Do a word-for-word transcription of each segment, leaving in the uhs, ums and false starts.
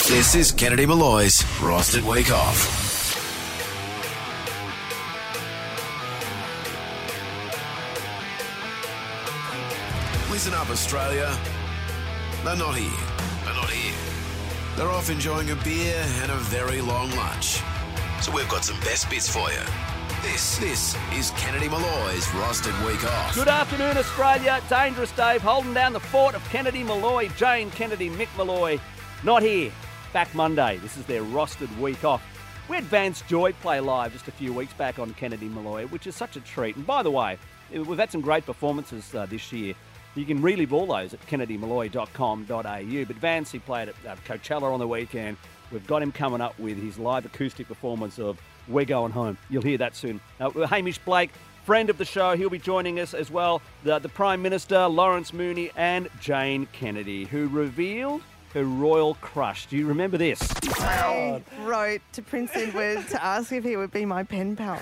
This is Kennedy Malloy's Roasted Week Off. Listen up, Australia. They're not here. They're not here. They're off enjoying a beer and a very long lunch. So we've got some best bits for you. This, this is Kennedy Malloy's Roasted Week Off. Good afternoon, Australia. Dangerous Dave holding down the fort of Kennedy Malloy. Jane Kennedy, Mick Malloy, not here. Back Monday. This is their Roasted Week Off. We had Vance Joy play live just a few weeks back on Kennedy Malloy, which is such a treat. And by the way, we've had some great performances uh, this year. You can relive all those at kennedy malloy dot com dot a u. But Vance, he played at uh, Coachella on the weekend. We've got him coming up with his live acoustic performance of We're Going Home. You'll hear that soon. Uh, Hamish Blake, friend of the show, he'll be joining us as well. The, the Prime Minister, Lawrence Mooney, and Jane Kennedy, who revealed her royal crush. Do you remember this? I wrote to Prince Edward to ask if he would be my pen pal.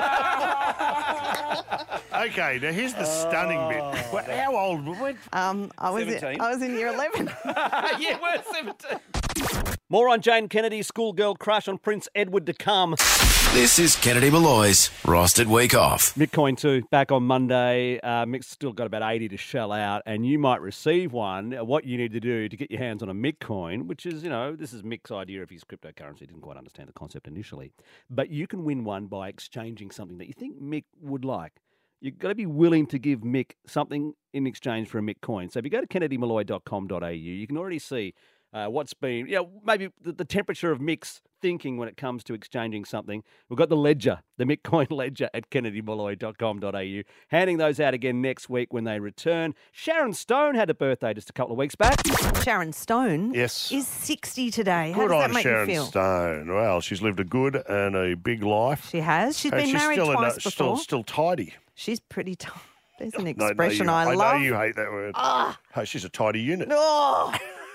Okay, now here's the stunning bit. Well, how old were we? Um, I was in, I was in year eleven. Yeah, we're seventeen. More on Jane Kennedy's schoolgirl crush on Prince Edward to come. This is Kennedy Malloy's Roasted Week Off. Mickcoin two back on Monday. Uh, Mick's still got about eighty to shell out, and you might receive one. What you need to do to get your hands on a Mickcoin, which is, you know, this is Mick's idea of his cryptocurrency. Didn't quite understand the concept initially, but you can win one by exchanging something that you think Mick would like. You've got to be willing to give Mick something in exchange for a Mick coin. So if you go to kennedy malloy dot com dot a u, you can already see uh, what's been, you know, maybe the, the temperature of Mick's thinking when it comes to exchanging something. We've got the ledger, the Mick coin ledger at kennedy malloy dot com dot a u. Handing those out again next week when they return. Sharon Stone had a birthday just a couple of weeks back. Sharon Stone Yes. is sixty today. How Good does that on make Sharon you feel? Stone. Well, she's lived a good and a big life. She has. She's And been she's married still twice a, before. Still, still tidy. She's pretty tight. There's an No, no, expression you- I, I love. know you hate that word. Ah. Hey, she's a tidy unit. Oh.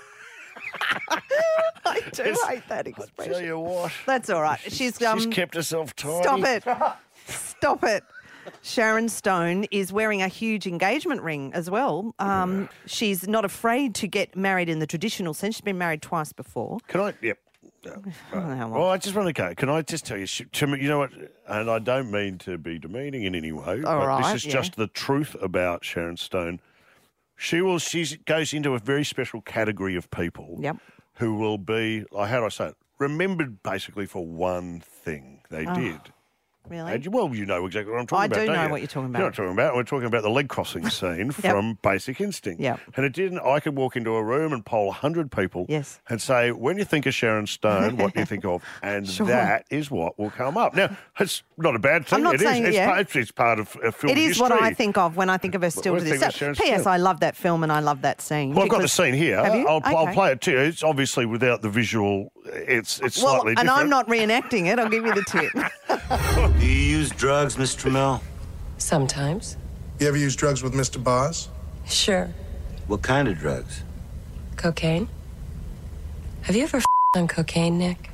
I do It's- hate that I tell expression. you what. That's all right. She's um. she's kept herself tidy. Stop it. Stop it. Sharon Stone is wearing a huge engagement ring as well. Um, she's not afraid to get married in the traditional sense. She's been married twice before. Can I? Yep. I don't know how long. Well, I just want to go. Can I just tell you, she, to me, you know what? And I don't mean to be demeaning in any way, All but right, this is yeah. just the truth about Sharon Stone. She will. She goes into a very special category of people. Yep. Who will be? Like, how do I say it? Remembered basically for one thing they Oh, did. Really? And you, well, you know exactly what I'm talking I about. do don't know you? what you're talking You know about. what I'm talking about. We're talking about the leg crossing scene from Basic Instinct. Yep. And it didn't. I could walk into a room and poll one hundred people. Yes. And say, when you think of Sharon Stone, what do you think of? And Sure. that is what will come up. Now, it's not a bad thing. I'm not It is. saying- It's, yeah. part, it's, it's part of uh, film It is history. what I think of when I think of her still What to do you this think of day. Sharon P S. Stone? I love that film and I love that scene. Well, I've got the because- scene here. Have you? I'll, I'll Okay. play it too. It's obviously without the visual. It's it's Well, slightly and different. I'm not reenacting it. I'll give you the tip. Do you use drugs, Miss Trammell? Sometimes. You ever use drugs with Mister Boz? Sure. What kind of drugs? Cocaine. Have you ever f- on cocaine, Nick?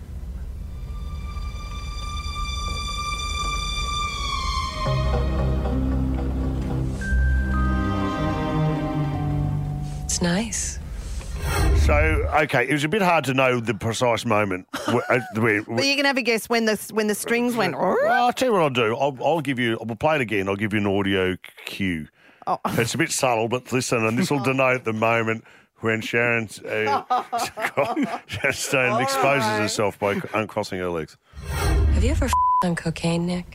It's nice. So, okay, it was a bit hard to know the precise moment. where, uh, where, But you can have a guess when the when the strings went. Well, I'll tell you what I'll do. I'll, I'll give you, I'll play it again. I'll give you an audio cue. Oh. It's a bit subtle, but listen, and this will denote the moment when Sharon, uh, Sharon Stone exposes right. herself by uncrossing her legs. Have you ever f- on cocaine, Nick?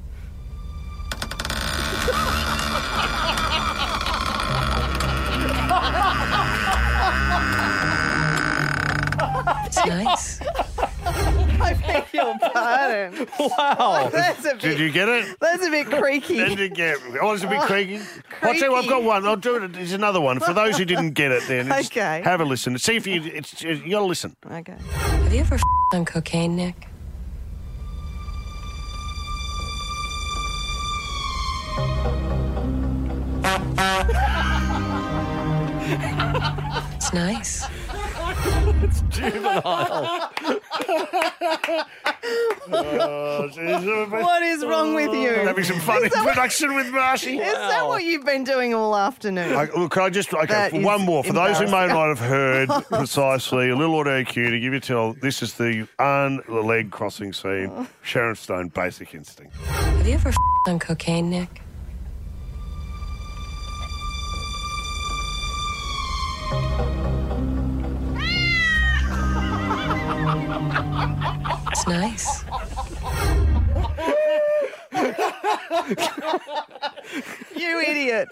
It's nice. I beg your pardon. Wow. That's a bit. Did you get it? That's a bit creaky. Did you get it? Oh, it's a bit creaky. I'll tell you what, I've got one. I'll do it. There's another one. For those who didn't get it then, it's- Okay. have a listen. See if you, it's, you got to listen. Okay. Have you ever f- on cocaine, Nick? It's nice. Juvenile. Oh, geez. What is wrong with you? Having some fun in production with Marshy. Is that what you've been doing all afternoon? I, look, can I just, okay, That for is one more. For those who may embarrassing. not have heard precisely, a little audio cue to give you a tell, this is the un-leg crossing scene, Sharon Stone, Basic Instinct. Have you ever f- on cocaine, Nick? It's nice. You idiot.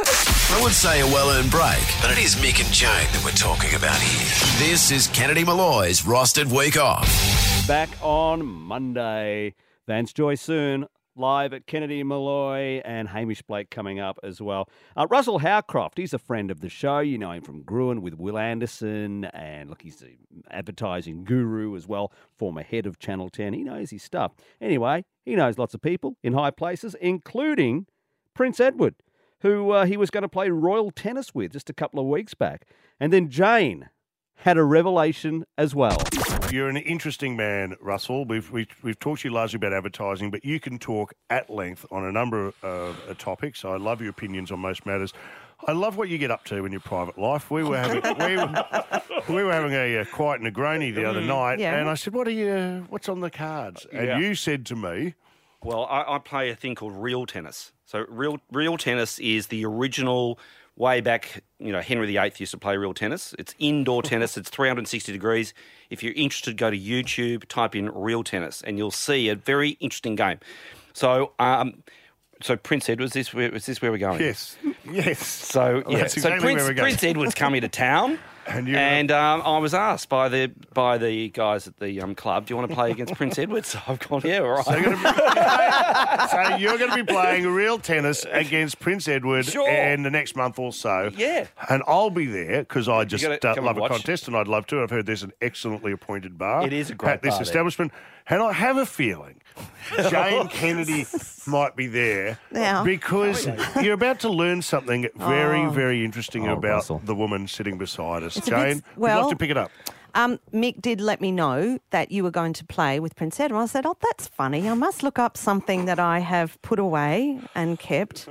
I would say a well-earned break, but it is Mick and Jane that we're talking about here. This is Kennedy Malloy's Rostered Week Off. Back on Monday. Vance Joy soon, live at Kennedy Malloy, and Hamish Blake coming up as well. Uh, Russell Howcroft, he's a friend of the show. You know him from Gruen with Will Anderson, and look, he's the advertising guru as well, former head of Channel ten. He knows his stuff. Anyway, he knows lots of people in high places, including Prince Edward, who uh, he was going to play royal tennis with just a couple of weeks back. And then Jane had a revelation as well. You're an interesting man, Russell. We've, we've, we've talked to you largely about advertising, but you can talk at length on a number of uh, topics. I love your opinions on most matters. I love what you get up to in your private life. We were having we were, we were having a, uh quiet Negroni the other night, Yeah. and I said, "What are you? What's on the cards?" And Yeah. you said to me, Well, I, I play a thing called real tennis. So real real tennis is the original way back, you know, Henry the Eighth used to play real tennis. It's indoor tennis. It's three hundred sixty degrees. If you're interested, go to YouTube, type in real tennis, and you'll see a very interesting game. So, um, so Prince Edward, is this where, is this where we're going? "Yes, yes." So, yeah. That's so exactly Prince, where we're going. Prince Edward's coming to town. And you- And um, I was asked by the by the guys at the um, club, do you want to play against Prince Edward? So I've gone, yeah, all right. So you're going to be, so you're going to be playing real tennis against Prince Edward Sure. in the next month or so. Yeah. And I'll be there because I just gotta uh, come love and a watch. contest, and I'd love to. I've heard there's an excellently appointed bar. It is a great at this bar there. establishment. And I have a feeling Jane Kennedy might be there Now. because you're about to learn something very, Oh. very interesting Oh, about Russell. the woman sitting beside us. It's a bit- Jane, would well- you like to pick it up? Um, Mick did let me know that you were going to play with Prince Edward. I said, oh, that's funny. I must look up something that I have put away and kept.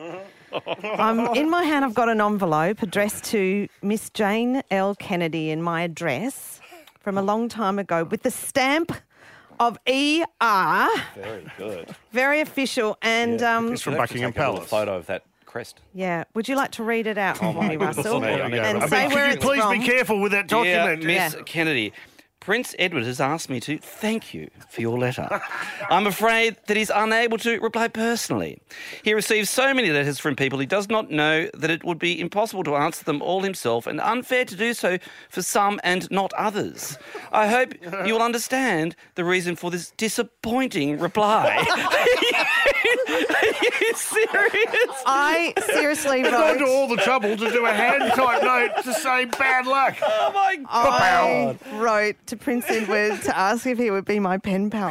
um, in my hand, I've got an envelope addressed to Miss Jane L. Kennedy in my address from a long time ago with the stamp of E R. Very good. Very official. And um, It's from You'll have to Buckingham take a little Palace. photo of that crest. yeah, would you like to read it out for me, Russell? me. I mean, and I say I mean, where can you it's please from? be careful with that document? Yeah, Miss Yeah. Kennedy. Prince Edward has asked me to thank you for your letter. I'm afraid that he's unable to reply personally. He receives so many letters from people he does not know that it would be impossible to answer them all himself and unfair to do so for some and not others. I hope you will understand the reason for this disappointing reply. Are you serious? I seriously Gone to wrote... all the trouble to do a hand type note to say bad luck. Oh my I wrote to Prince Edward to ask if he would be my pen pal.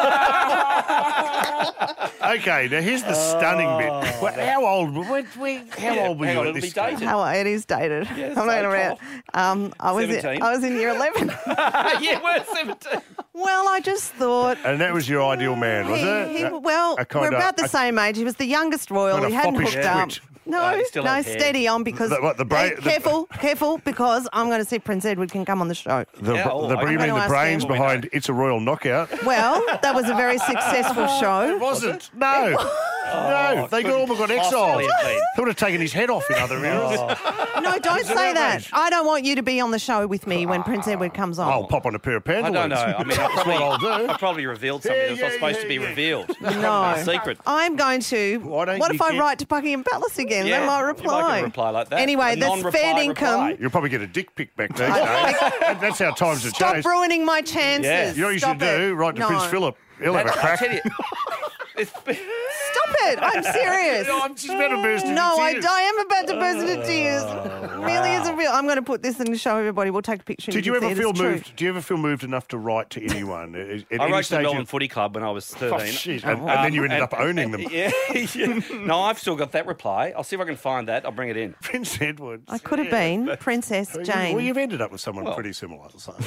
Okay, now here's the stunning bit. Well, how old? When, when, how Yeah, old were hang you on, at it'll this be dated. stage? How it is dated. Yes, I'm not going okay. to um, I was in, seventeen. I was in year eleven. yeah, we're seventeen. Well, I just thought. And that was your ideal man, was he, it? he- A- well, a kind we're of- about the a- same age. He was the youngest royal. kind of He hadn't foppish hooked up. twit. No, No, he still no, has hair. steady on because. The- what, the bra- Hey, the- careful, careful, because I'm going to see Prince Edward can come on the show. The, Yeah, oh, the, I'm you gonna mean the ask brains him. behind It's a Royal Knockout? Well, that was a very successful show. Wasn't. No. No. They got all got exiled. Possibly have been. They would have taken his head off in other areas. No, don't It's an say that. outrage. I don't want you to be on the show with me when Prince Edward comes on. I'll pop on a pair of I pantaloons. don't know. I mean, I That's probably, what I'll do. I probably revealed something Yeah, that's not yeah, supposed yeah, to be yeah. revealed. No. A secret. I'm going to. Why don't what you if I keep- write to Buckingham Palace again? Yeah, they might you might reply. get a reply like that. Anyway, A that's non-reply fair income. reply. You'll probably get a dick pic back these days. That- That's how times have Stop changed. ruining my chances. Yeah. You know what you Stop should it. do? Write to No. Prince Philip. He'll have a That- I crack. tell you, it's, Stop it. I'm serious. No, I'm just about to burst into No, I, tears. I am about to burst into tears. Really isn't real. I'm going to put this in to show everybody. We'll take a picture. and Did you can ever see it. feel It's true. moved? Do you ever feel moved enough to write to anyone? At I any wrote to the stage Melbourne of- Footy Club when I was thirteen. Oh, shit. And, and then you ended up owning them. Yeah, yeah. No, I've still got that reply. I'll see if I can find that. I'll bring it in. Prince Edward. I could have been Princess Jane. Well, you've ended up with someone Well. pretty similar. So.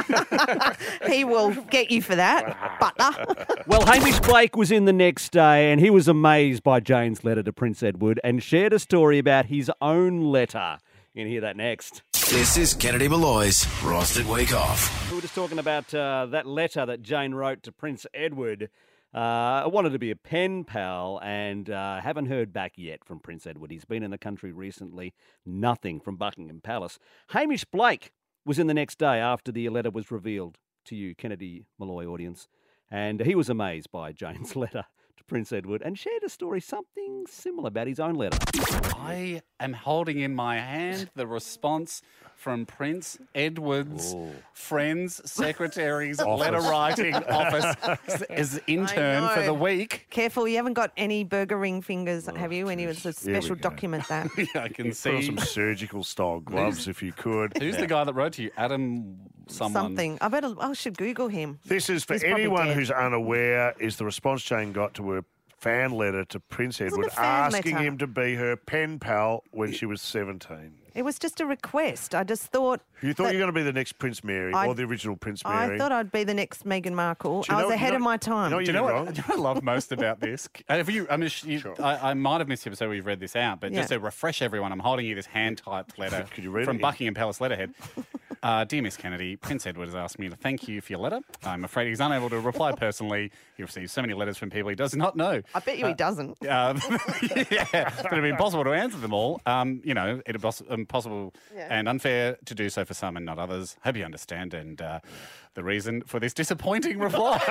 He will get you for that, butler. Well, Hamish Blake was in the next day and he was amazed by Jane's letter to Prince Edward and shared a story about his own letter. You can hear that next. This is Kennedy Malloy's Roasted Week Off. We were just talking about uh, that letter that Jane wrote to Prince Edward. Uh, I wanted to be a pen pal and uh, haven't heard back yet from Prince Edward. He's been in the country recently. Nothing from Buckingham Palace. Hamish Blake was in the next day after the letter was revealed to you, Kennedy Malloy audience. And he was amazed by Jane's letter to Prince Edward and shared a story, something similar about his own letter. I am holding in my hand the response from Prince Edward's friends, secretaries, letter writing office as intern I for know. the week. Careful, you haven't got any burger ring fingers, have you? When you was a Here we special go. document that. I can Put on see. some surgical style gloves if you could. Who's the guy that wrote to you? Adam someone. Something. I better. I should Google him. This is for He's probably anyone dead. who's unaware, is the response Jane got to her fan letter to Prince Wasn't Edward a fan asking letter. him to be her pen pal when she was seventeen. It was just a request. I just thought. You thought that- you were going to be the next Prince Mary I- or the original Prince Mary. I thought I'd be the next Meghan Markle. Do you I know- was you ahead know- of my time. you know what Do you know You're what, wrong. do you know what I love most about this? Uh, Have you, I mean, you, Sure. I, I might have missed the episode where you've read this out, but just Yeah. to refresh everyone, I'm holding you this hand-typed letter Could you read from it? Buckingham Palace letterhead. Uh, Dear Miss Kennedy, Prince Edward has asked me to thank you for your letter. I'm afraid he's unable to reply personally. He receives so many letters from people he does not know. I bet you he doesn't. Um, yeah, but it'd be impossible to answer them all. Um, you know, it'd be impossible Yeah. and unfair to do so for some and not others. Hope you understand. And uh, the reason for this disappointing reply.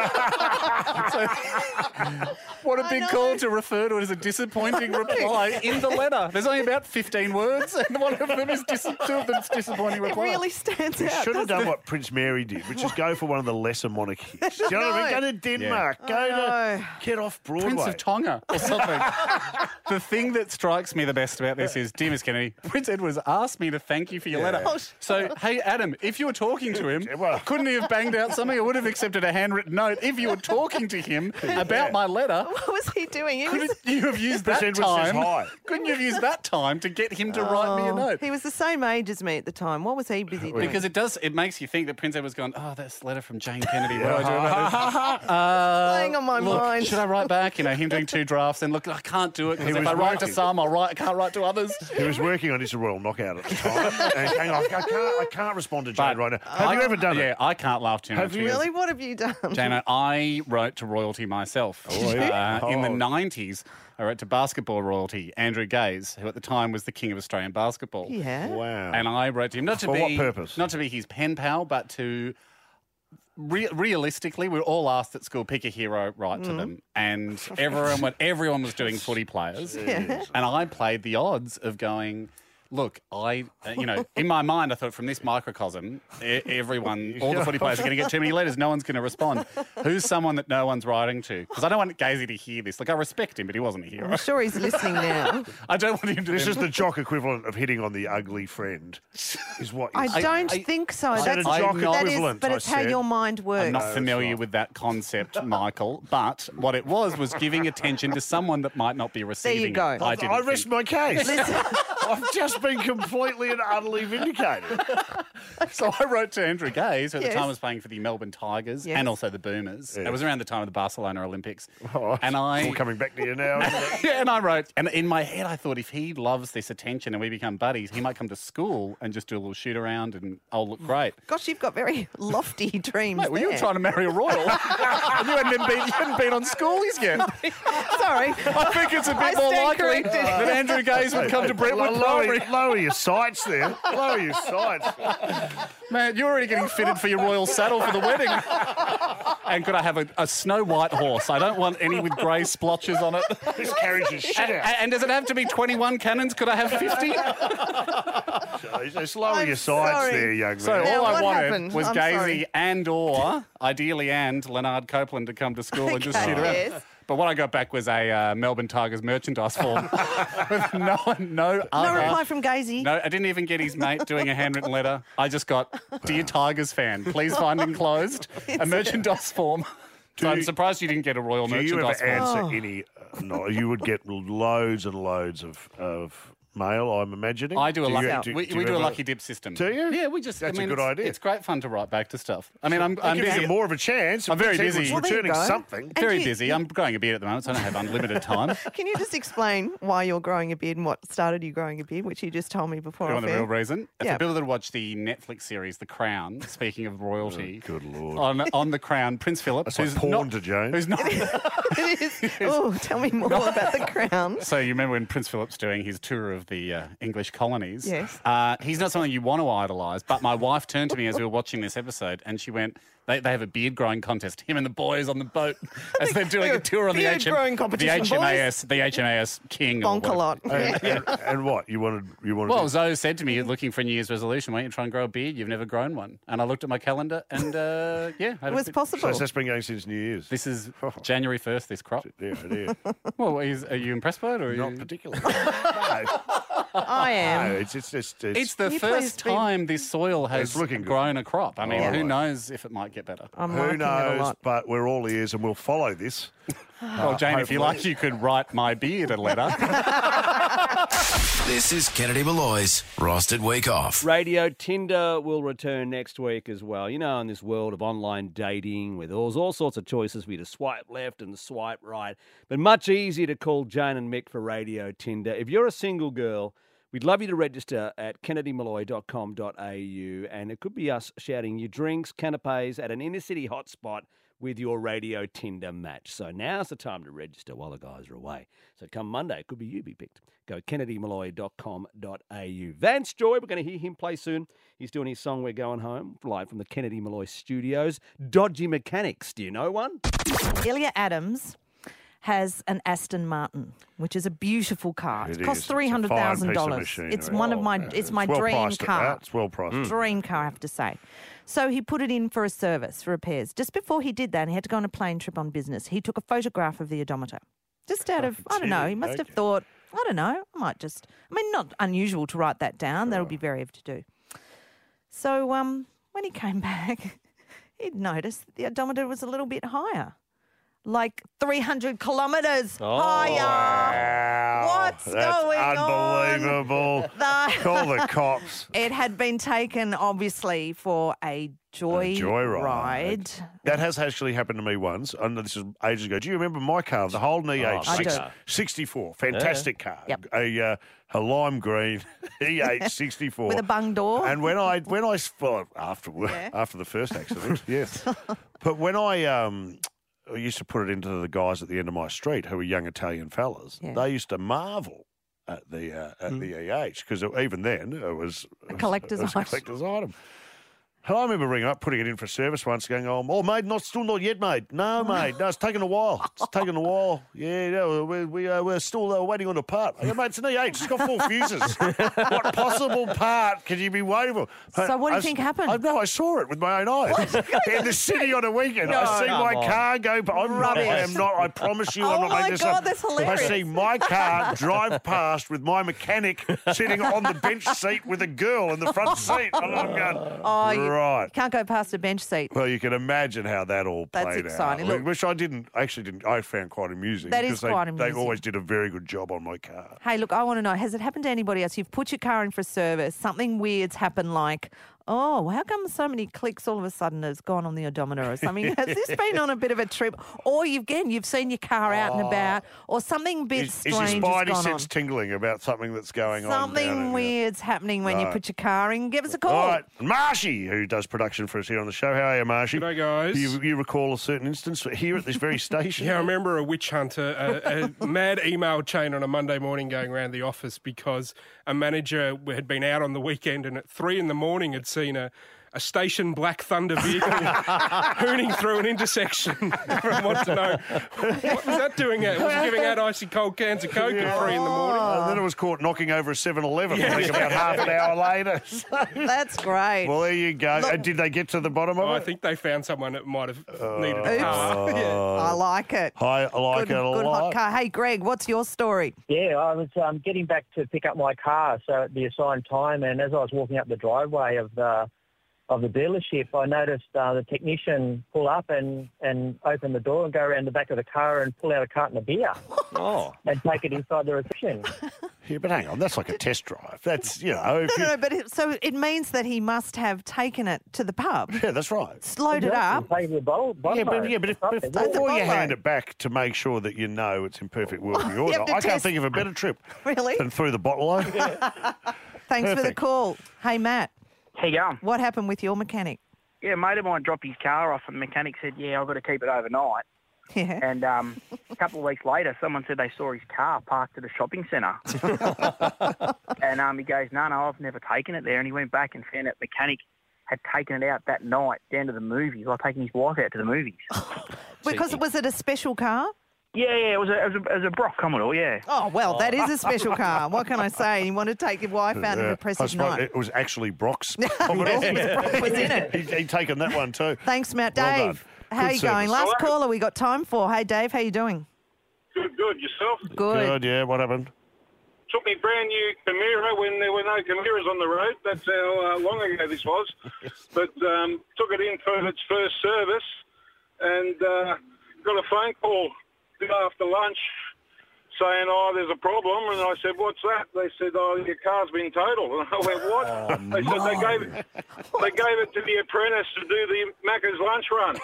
So, what a I big know. call to refer to it as a disappointing reply in the letter. There's only about fifteen words, and one of them is dis- two of them's disappointing It reply. really stands You out. should have doesn't done what Prince Mary did, which is go for one of the lesser monarchies. Do you know what I mean? Go to Denmark. Go I to know. get off Broadway. Prince of Tonga or something. The thing that strikes me the best about this is, dear Miss Kennedy, Prince Edward's asked me to thank you for your letter. So, hey, Adam, if you were talking to him, Well- couldn't he have banged out something? I would have accepted a handwritten note. If you were talking to him about my letter, What was he doing? He was, couldn't you have used Prince that Edward says time? hi. Couldn't you have used that time to get him to write me a note? he was the same age as me at the time. What was he busy doing? Because it does, it makes you think that Prince Edward's gone, oh, that's a letter from Jane Kennedy. What do I do about this? Uh, Playing on my look, mind. should I write back? You know, him doing two drafts and look, I can't do it because He if was I write to working. some, I'll write, I can't write to others. He was working on his Royal Knockout at the time. and hang on, I can't, I can't respond to Jane But right now. Have I- you ever done yeah, it? I can't laugh too Have much. you? because, Really? What have you done? Jana, I wrote to royalty myself. yeah? Uh, in the Oh. nineties, I wrote to basketball royalty, Andrew Gaze, who at the time was the king of Australian basketball. Yeah. Wow. And I wrote to him not to For be what purpose? not to be his pen pal, but to re- realistically, we were all asked at school pick a hero, write to them, and everyone went, everyone was doing footy players, Yeah. and I played the odds of going. Look, I, uh, you know, in my mind, I thought from this microcosm, e- everyone, all the footy players are going to get too many letters. No one's going to respond. Who's someone that no one's writing to? Because I don't want Gazy to hear this. Like, I respect him, but he wasn't a hero. I'm sure he's listening now. I don't want him to. This is the jock equivalent of hitting on the ugly friend, is what you I said. don't I- think so. I said That's a jock I'm not- that is, equivalent, but I it's how said. your mind works. I'm not familiar with that concept, Michael. But what it was was giving attention to someone that might not be receiving. go. it. I, didn't I rest think- my case. I've just been completely and utterly vindicated. So I wrote to Andrew Gaze, who at Yes. the time was playing for the Melbourne Tigers Yes. and also the Boomers. Yes. It was around the time of the Barcelona Olympics. Oh, and it's I all coming back to you now. Isn't it? yeah, and I wrote, and in my head, I thought if he loves this attention and we become buddies, he might come to school and just do a little shoot around and I'll look great. Gosh, you've got very lofty dreams. Mate, well, you were there. trying to marry a royal. and you hadn't, even been, you hadn't been on schoolies yet. Sorry. I think it's a I bit more stand likely corrected. that Andrew Gaze would come to Brentwood lower, Primary. lower your sights there. Lower your sights. Man, you're already getting fitted for your royal saddle for the wedding. And could I have a, a snow white horse? I don't want any with grey splotches on it. This carries your shit And, out. and does it have to be twenty-one cannons? Could I have fifty? Just lower I'm your sights sorry. there, young man. So Now, all I what wanted happened? was I'm Gazy sorry. and or, ideally and, Leonard Copeland to come to school and just Okay, shoot around. yes. But what I got back was a uh, Melbourne Tigers merchandise form with no one, no No other. reply from Gazy. No, I didn't even get his mate doing a handwritten letter. I just got, dear Tigers fan, please find enclosed a merchandise form. So I'm surprised you didn't get a royal Do you ever merchandise form. answer any? Uh, no, you would get loads and loads of of mail. I'm imagining. I do a you- lucky. do- we do you we do a ever- lucky dip system. Do you? Yeah, we just. That's I mean, a good it's, idea. It's great fun to write back to stuff. I mean, I'm I'm Gives busy. you more of a chance. I'm very Prince Edward's busy. Well, there you returning go. something. Very you- busy. I'm growing a beard at the moment, so I don't have unlimited time. Can you just explain why you're growing a beard and what started you growing a beard, which you just told me before You I want the real reason? If Yeah. the people that watch the Netflix series The Crown, speaking of royalty, Good lord. on on The Crown, Prince Philip, That's like who's porn not, to Jane. who's not. It is. Oh, tell me more about the crown. So you remember when Prince Philip's doing his tour of the uh, English colonies? Yes. Uh, he's not something you want to idolise, but my wife turned to me as we were watching this episode and she went, they, they have a beard growing contest, him and the boys on the boat as they're doing a tour on the, Beard H M, growing the competition, H M A S, the H M A S King. or Bonk a whatever. lot. and, and, and what you wanted? You wanted? Well, to, Zoe said to me, you're looking for a New Year's resolution, why don't you try and grow a beard? You've never grown one. And I looked at my calendar and, uh, yeah. had It a was bit- possible. so that's been going since New Year's. This is January first, this crop. Yeah, it is. Well, is, are you impressed by it? Or are Not you... particularly. no, I am. no, it's it's just it's, It's the Can you first please be- time this soil has It's looking good. grown a crop. I mean, All who right. knows if it might get better? I'm who liking it a knows? lot. But we're all ears, and we'll follow this. Well, Jane, if you like, you could write my beard a letter. This is Kennedy Malloy's Rostered Week Off. Radio Tinder will return next week as well. You know, in this world of online dating with all, all sorts of choices for you to swipe left and swipe right, but much easier to call Jane and Mick for Radio Tinder. If you're a single girl, we'd love you to register at kennedy malloy dot com dot a u, and it could be us shouting you drinks, canapes at an inner city hotspot with your Radio Tinder match. So now's the time to register while the guys are away. So come Monday, it could be you be picked. Go kennedy malloy dot com dot a u. Vance Joy, we're going to hear him play soon. He's doing his song We're Going Home, live from the Kennedy Malloy studios. Dodgy Mechanics, do you know one? Ilya Adams has an Aston Martin, which is a beautiful car. It, It costs is. three hundred thousand It's a fine dollars. piece of It's machinery. one of my. Oh, It's my well dream priced at car. that. It's well priced. Dream car, I have to say. So he put it in for a service, for repairs. Just before he did that, he had to go on a plane trip on business. He took a photograph of the odometer. Just out of, I don't know, he must have Okay. thought, I don't know, I might just, I mean, not unusual to write that down. That would be very to do. So um, when he came back, he'd noticed the odometer was a little bit higher. Like three hundred kilometres higher. Wow. What's That's going on? unbelievable. The- Call the cops. It had been taken, obviously, for a joy, joyride. ride. That has actually happened to me once. I know this is ages ago. Do you remember my car, the Holden E H I six, do. sixty-four? Fantastic car. Yep. A, uh, a lime green E H sixty-four. With a bung door. And when I, when I, well, after, Yeah. after the first accident, yes. But when I, um, I used to put it into the guys at the end of my street who were young Italian fellas, Yeah. they used to marvel at the uh, at the E H because even then it was A collector's it was a item. collector's item. And I remember ringing up, putting it in for service once, going, "Oh, oh mate, not still not yet, mate. No, mate, no, it's taking a while. It's taking a while. Yeah, no, we we uh, we're still uh, waiting on a part. I go, mate, it's an E H. It's got four fuses. What possible part could you be waiting for? So what do you I- think happened? I know, I saw it with my own eyes in the city on a weekend. No, I see come my on. car go. But I'm not. I am not. I promise you, I'm Oh not my making this God, up. that's hilarious. I see my car drive past with my mechanic sitting on the bench seat with a girl in the front seat. And I'm going, Oh, you right. can't go past a bench seat. Well, you can imagine how that all That's played exciting. out. Look- Which I didn't, actually didn't, I found quite amusing. That is because they, quite They amusing. always did a very good job on my car. Hey, look, I want to know, has it happened to anybody else? You've put your car in for service, something weird's happened like, oh, well, how come so many clicks all of a sudden has gone on the odometer or something? Has this been on a bit of a trip? Or you've, again, you've seen your car out and about or something a bit Is, is your strange has spidey gone on. sense tingling about something that's going on? down Something in- weird's happening when you Right. put your car in. Give us a call. All right, Marshy, who does production for us here on the show. How are you, Marshy? G'day, guys. You, you recall a certain instance here at this very station? Yeah, I remember a witch hunter, a, a mad email chain on a Monday morning going around the office because a manager had been out on the weekend and at three in the morning had seen a, a station Black Thunder vehicle hooning through an intersection. Everyone wants to know, what was that doing out? Was it giving out icy cold cans of Coke at three in the morning? And then it was caught knocking over a seven eleven, I think, about half an hour later. That's great. Well, there you go. Look- And did they get to the bottom of Oh, it? I think they found someone that might have needed a Oops. car. Yeah. I like it. Hi, I like Good, it a good lot. hot car. Hey, Greg, what's your story? Yeah, I was um, getting back to pick up my car, so at the assigned time, and as I was walking up the driveway of the of the dealership, I noticed uh, the technician pull up and, and open the door and go around the back of the car and pull out a carton of beer Oh. and take it inside the reception. Yeah, but hang on, that's like a test drive. That's, you know... If No, you, no, no, but it, so it means that he must have taken it to the pub, yeah, that's right. slowed it up. Take the bowl, Yeah, but, yeah, but if, if, the before you bottle. hand it back to make sure that you know it's in perfect working You order, have to I can't test- think of a better trip Really? than through the bottle line. Thanks for the Perfect. call. Hey, Matt, How you going? what happened with your mechanic? Yeah, a mate of mine dropped his car off and the mechanic said, yeah, I've got to keep it overnight. Yeah. And um, a couple of weeks later, someone said they saw his car parked at a shopping centre. and um, he goes, no, no, I've never taken it there. And he went back and found out the mechanic had taken it out that night down to the movies, like taking his wife out to the movies. Because was it a special car? yeah, yeah, it was a, it was a, it was a Brock Commodore, yeah. Oh, well, that is a special car. What can I say? You want to take your wife out on Yeah, an I impressive suppose night. it was actually Brock's. Yes, Brock was in it. He'd, he'd taken that one too. Thanks, Matt. Well done. Dave, how Good you going? service. Last Hello. caller we got time for. Hey, Dave, how you doing? Good, good. Yourself? Good. Good, yeah, what happened? Took me brand new Camira when there were no Camiras on the road. That's how uh, long ago this was. But um, took it in for its first service and uh, got a phone call after lunch saying, oh, there's a problem. And I said, what's that? They said, oh, your car's been totaled. And I went, what? Oh, they said they gave, it, they gave it to the apprentice to do the Macca's lunch run.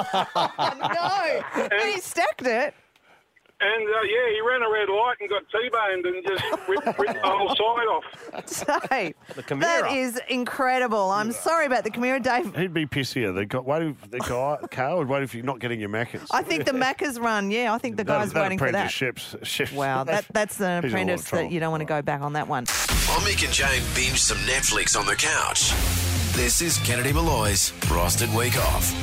Oh, no. And he stacked it. And, uh, yeah, he ran a red light and got T-boned and just ripped, ripped the whole side off. Dave, The Camira. that is incredible. I'm sorry about the Camira, Dave. He'd be pissier. The guy, what if the guy, car would wait if you're not getting your Maccas. I think the Macca's run, yeah, I think the That- guy's that waiting for that. apprentice ships, ships. Wow, that, that's an He's in a lot of apprentice that trouble. you don't want to go back on that one. While Mick and Jane binge some Netflix on the couch, this is Kennedy Malloy's Rostered Week Off.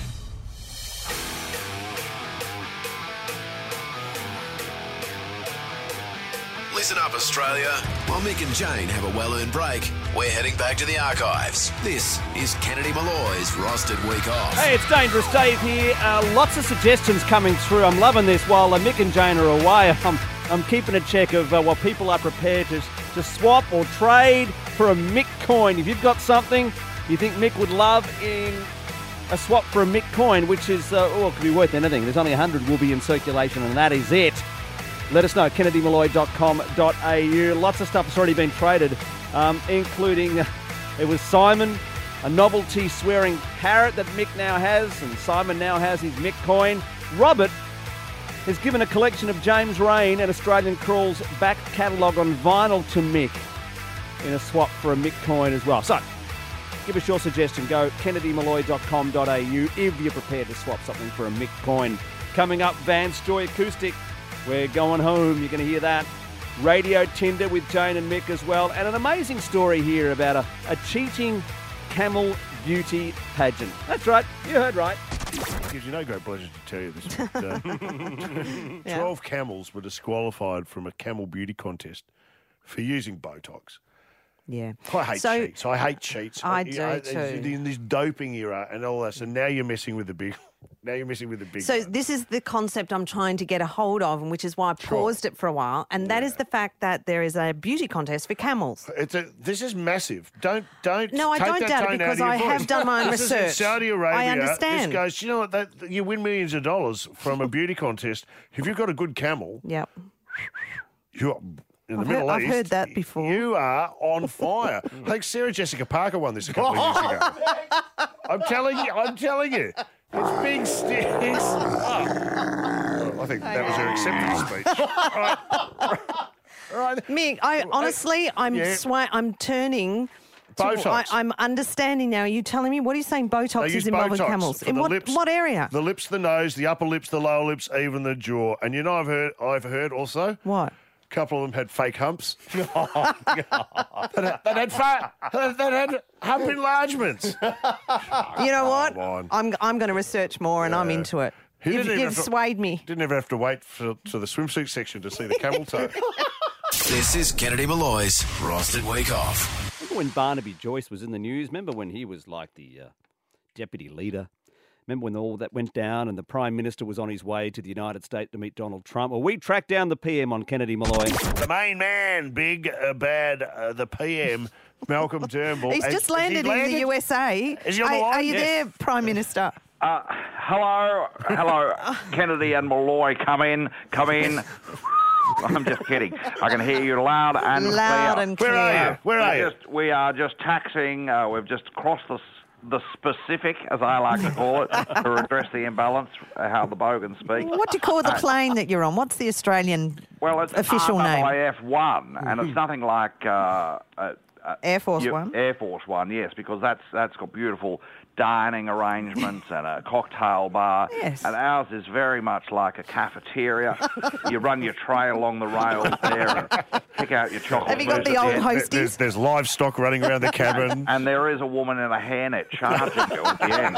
Listen up, Australia. While Mick and Jane have a well-earned break, we're heading back to the archives. This is Kennedy Malloy's Rostered Week Off. Hey, it's Dangerous Dave here. Uh, lots of suggestions coming through. I'm loving this. While uh, Mick and Jane are away, I'm, I'm keeping a check of uh, what people are prepared to, to swap or trade for a Mick coin. If you've got something you think Mick would love in a swap for a Mick coin, which is, uh, oh, it could be worth anything. There's only one hundred will be in circulation, and that is it. Let us know, kennedy malloy dot com dot a u. Lots of stuff has already been traded, um, including uh, it was Simon, a novelty swearing parrot that Mick now has, and Simon now has his Mick coin. Robert has given a collection of James Rain and Australian Crawl's back catalogue on vinyl to Mick in a swap for a Mick coin as well. So, give us your suggestion. Go kennedy malloy dot com dot a u if you're prepared to swap something for a Mick coin. Coming up, Vance Joy Acoustic. We're going home. You're going to hear that. Radio Tinder with Jane and Mick as well. And an amazing story here about a, a cheating camel beauty pageant. That's right. You heard right. It gives you no great pleasure to tell you this. But, uh, Yeah. Twelve camels were disqualified from a camel beauty contest for using Botox. Yeah. I hate So- cheats. I hate cheats. I You do know, too. In this doping era and all that. So now you're messing with the big. Now you're messing with the big. So one. this is the concept I'm trying to get a hold of, and which is why I paused it for a while. And that is the fact that there is a beauty contest for camels. It's a, this is massive. Don't don't. No, I take don't that doubt it tone because out of I your have voice. done my own This is in research. Saudi Arabia. I understand. This goes. You know what? That you win millions of dollars from a beauty contest. If you've got a good camel, Yep. you're in the I've Middle heard- I've East. heard that before. You are on fire. I think Sarah Jessica Parker won this a couple of years ago. I'm telling you. I'm telling you. It's big sticks. Oh. I think that was her acceptance speech. Right. Right. Mick, I honestly, I'm Yeah. swa- I'm turning. To, Botox. I, I'm understanding now. Are you telling me what are you saying? Botox They is use involved Botox in camels. for In the what lips, what area? The lips, the nose, the upper lips, the lower lips, even the jaw. And you know, I've heard, I've heard also What? couple of them had fake humps. Oh, God. that, that had fa- that had hump enlargements. You know what? I'm I'm going to research more, and I'm Yeah. into it. He You've, didn't even you've have to- swayed me. Didn't ever have to wait for, to the swimsuit section to see the camel toe. This is Kennedy Malloy's Roasted Week Off. Remember when Barnaby Joyce was in the news? Remember when he was like the uh, deputy leader? Remember when all that went down and the Prime Minister was on his way to the United States to meet Donald Trump? Well, we tracked down the P M on Kennedy Malloy. The main man, big, uh, bad, uh, the P M, Malcolm Turnbull. He's Has- just has he landed in landed? the U S A. Is he on are, the line? are you Yes. there, Prime Minister? Uh, hello, hello, Kennedy and Malloy, come in, come in. I'm just kidding. I can hear you loud and Loud clear. and Where are clear. you? Where We're are you? Just, we are just taxiing. Uh, we've just crossed the s- the specific, as I like to call it, to redress the imbalance. Uh, how the bogans speak. What do you call the plane that you're on? What's the Australian Well, it's official name? R A F one, and it's nothing like uh, uh, uh, Air Force you- One? Air Force One, yes, because that's that's got beautiful dining arrangements and a cocktail bar. Yes. And ours is very much like a cafeteria. You run your tray along the rails there and pick out your chocolate. Have you got mousse the at old end. hosties? There's, there's livestock running around the cabin. And there is a woman in a hairnet charging you at the end,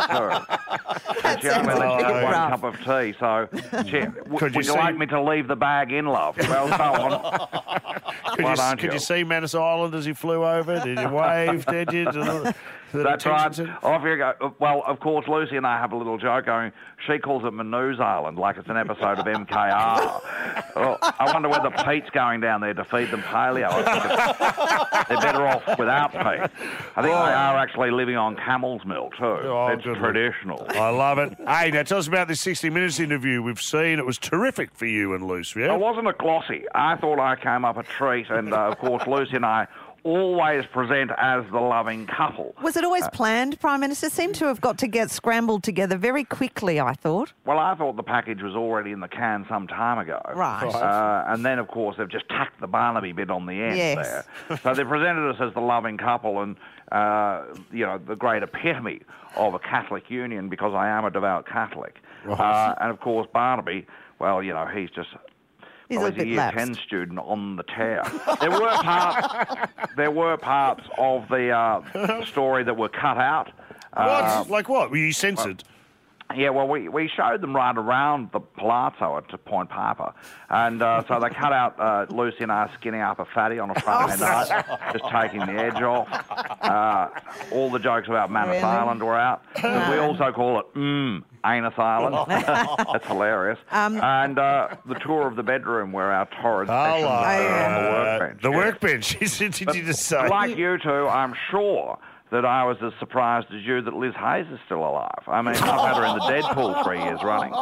too. And she sounds only a lets you bit get one rough. cup of tea, so gee, w- Could would you you, see- like me to leave the bag in, love? Well, go on. Could, Why you, don't could you? you see Manus Island as he flew over? Did you wave? Did you? To the, to the That's right. attention Off you go. Well, of course, Lucy and I have a little joke going, she calls it Manus Island, like it's an episode of M K R. Oh, I wonder whether Pete's going down there to feed them paleo. I think it's, they're better off without Pete. I think they are actually living on camel's milk, too. Oh, it's good. traditional. I love it. Hey, now tell us about this sixty minutes interview we've seen. It was terrific for you and Lucy, yeah? It wasn't a glossy. I thought I came up a treat, and, uh, of course, Lucy and I always present as the loving couple. Was it always planned, Prime Minister? Seemed to have got to get scrambled together very quickly, I thought. Well, I thought the package was already in the can some time ago. Right. Uh, and then, of course, they've just tacked the Barnaby bit on the end Yes. there. So they presented us as the loving couple and, uh, you know, the great epitome of a Catholic union because I am a devout Catholic. Uh, and, of course, Barnaby, well, you know, he's just... He's well, a he's a bit year lapsed. ten student on the tear. There were parts, there were parts of the uh, story that were cut out. What? Uh, like what? Were you censored? Yeah, well, we, we showed them right around the palazzo at Point Piper. And uh, so they cut out uh, Lucy and I skinning up a fatty on a Friday night, just taking the edge off. Uh, all the jokes about Manus Really? Island were out. But we also call it mmm, Anus Island. That's hilarious. Um, and uh, the tour of the bedroom where our torrid sessions Hello. are on the workbench. The yes. workbench. Did you just say? Like you two, I'm sure that I was as surprised as you that Liz Hayes is still alive. I mean, I've had her in the Deadpool three years running.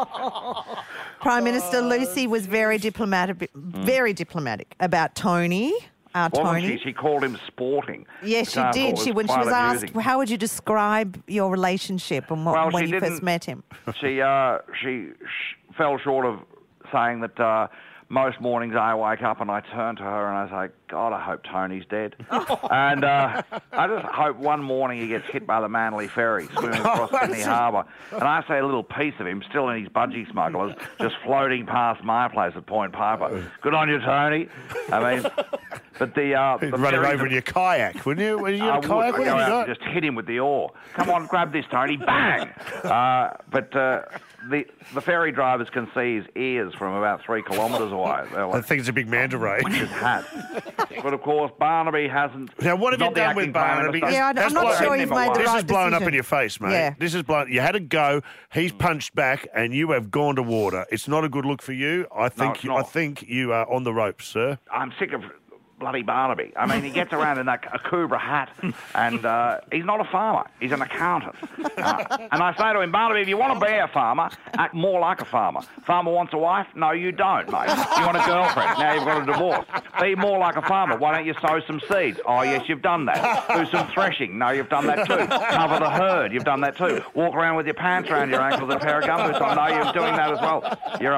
Prime Minister Lucy was very diplomatic, very diplomatic about Tony, our Wasn't Tony. she? She called him sporting. Yes, she I thought did. it She when she quite was asked, amusing. how would you describe your relationship and what, Well, when she you first didn't- met him? She uh, she sh- fell short of saying that uh, most mornings I wake up and I turn to her and I say, God, I hope Tony's dead. and uh, I just hope one morning he gets hit by the Manly Ferry swimming across Sydney Harbour. And I see a little piece of him still in his budgie smugglers just floating past my place at Point Piper. Good on you, Tony. I mean... But the, uh, You'd the run him series over of- in your kayak, wouldn't you? Were you I in a kayak? would. What I'd go have you out got? and just hit him with the oar. Come on, grab this, Tony. Bang! Uh, but uh, the the ferry drivers can see his ears from about three kilometres away. They're I like, think it's a big manta ray. his hat. But of course, Barnaby hasn't. Now, what have not you the done acting with Barnaby? Prime Minister. Yeah, I'm That's not blown- sure he's made the This right is blown up decision. in your face, mate. Yeah. This is blown. You had a go. He's punched back, and you have gone to water. It's not a good look for you. I think. it's you, I not. think you are on the ropes, sir. I'm sick of bloody Barnaby. I mean, he gets around in that a Cobra hat, and uh, he's not a farmer. He's an accountant. Uh, and I say to him, Barnaby, if you want to be a farmer, act more like a farmer. Farmer wants a wife? No, you don't, mate. You want a girlfriend? Now you've got a divorce. Be more like a farmer. Why don't you sow some seeds? Oh, yes, you've done that. Do some threshing. No, you've done that too. Cover the herd. You've done that too. Walk around with your pants around your ankles and a pair of gumboots on. No, you're doing that as well. You're a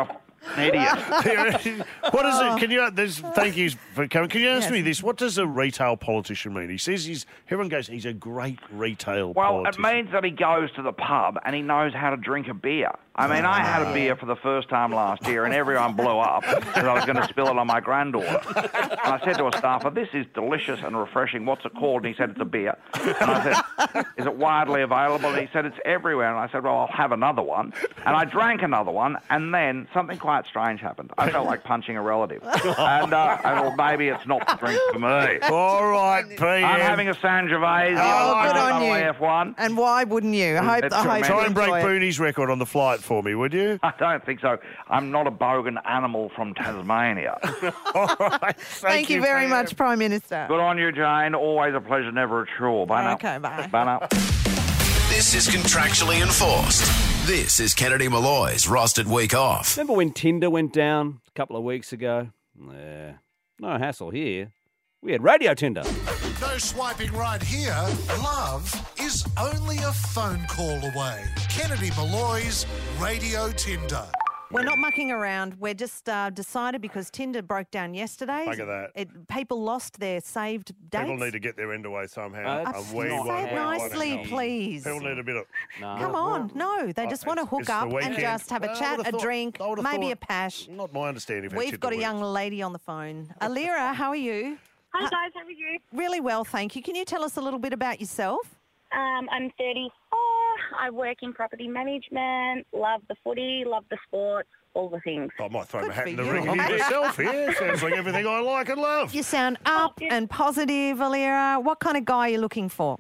An idiot. What is it? Can you? There's, thank you for coming. Can you ask Yes. me this? What does a retail politician mean? He says he's. Everyone goes. He's a great retail Well, politician. it means that he goes to the pub and he knows how to drink a beer. I mean, I had a beer for the first time last year and everyone blew up because I was going to spill it on my granddaughter. And I said to a staffer, this is delicious and refreshing. What's it called? And he said, it's a beer. And I said, is it widely available? And he said, it's everywhere. And I said, well, I'll have another one. And I drank another one and then something quite strange happened. I felt like punching a relative. And uh, I thought, maybe it's not the drink for me. All right, P M. I'm having a Sangiovese. Oh, I good like on the you. F one. And why wouldn't you? I hope, It's I hope tremendous. you Try and break enjoy it. Booney's record on the flight for me, would you? I don't think so. I'm not a bogan animal from Tasmania. All right. Thank, Thank you very P M. much, Prime Minister. Good on you, Jane. Always a pleasure, never a chore. Bye now. Okay, bye. Bye now. This is contractually enforced. This is Kennedy Malloy's Rostered Week Off. Remember when Tinder went down a couple of weeks ago? Yeah, no hassle here. We had Radio Tinder. No swiping right here. Love is only a phone call away. Kennedy Malloy's Radio Tinder. We're not mucking around. We're just uh, decided because Tinder broke down yesterday. Look at that. It, people lost their saved dates. People need to get their end away somehow. Uh, And that's we not want- Say it how it nicely, works. please. People need a bit of. No. Come on. No, they just want to it's- hook it's the up and weekend. just have a Well, I chat, would've a thought- drink, I would've maybe a thought- pash. Not my understanding. of how We've Tinder got a works. young lady on the phone. Alira, how are you? Hi guys, how are you? Really well, thank you. Can you tell us a little bit about yourself? Um, I'm thirty-four. I work in property management. Love the footy. Love the sports. All the things. I might throw Good my hat for in the you. ring and you yourself here. Sounds like everything I like and love. You sound up and positive, Alira. What kind of guy are you looking for?